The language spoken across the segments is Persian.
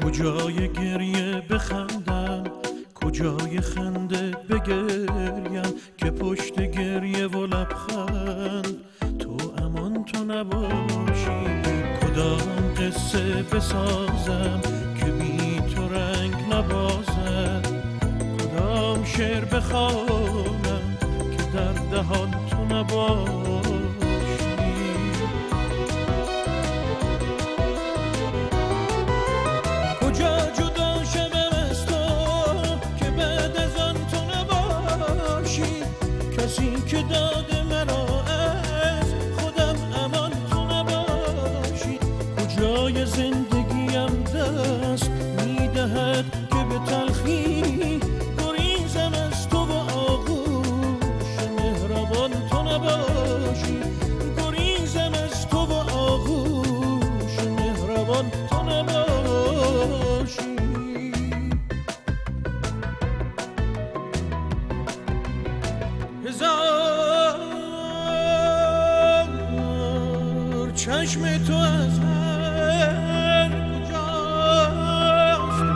کجای گریه بخندم، کجای خنده بگریم، که پشت گریه و لبخند تو امان تو نباشی. کدام قصه بسازم که بی تو رنگ نبازد، کدام شعر بخوانم که در دهان تو نباشی. کجا جدا شوم از تو که بعد از آن تو نباشی، کسی که داده مرا از خودم امان تو نباشی. کجای زندگیم دست میدهد که به تلخی گریزم از تو و آغوش مهربان تو نباشی. گریزم از تو و آغوش مهربان تو نباشی. هزار چشم تو از هر کجاست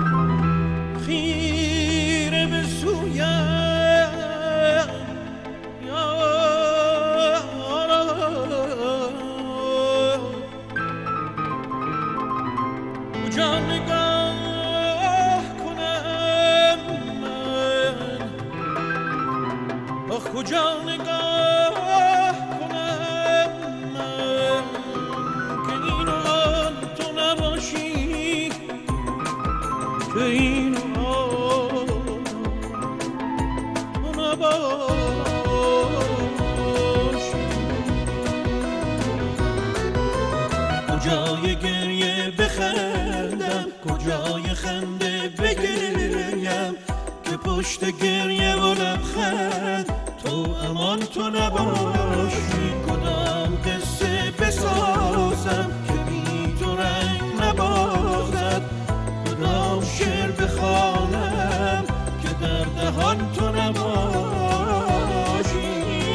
خیره به سویم، کجا نگاه کنم من، آخ کجا نگاه کنم من که این و آن تو نباشی، که این و آن تو نباشی. کجای گریه بخندم، کجای خنده بگریم، که پشت گریه و لبخند تو امان تو نباشی. کدام قصه بسازم که بی تو رنگ نبازد، کدام شعر بخوانم که در دهان تو نباشی.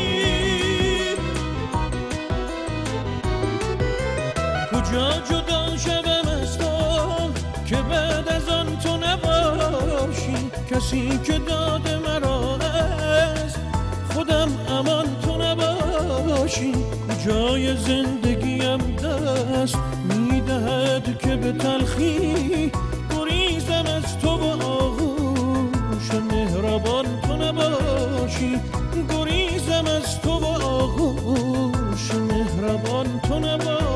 کجا جدا شوم از تو که بعد از آن تو نباشی، کسی که داده مرا از خودم امان تو نباشی. کجای زندگیم دست میدهد که به تلخی گریزم از تو و آغوش مهربان تو نباشی. گریزم از تو و آغوش مهربان تو نباشی.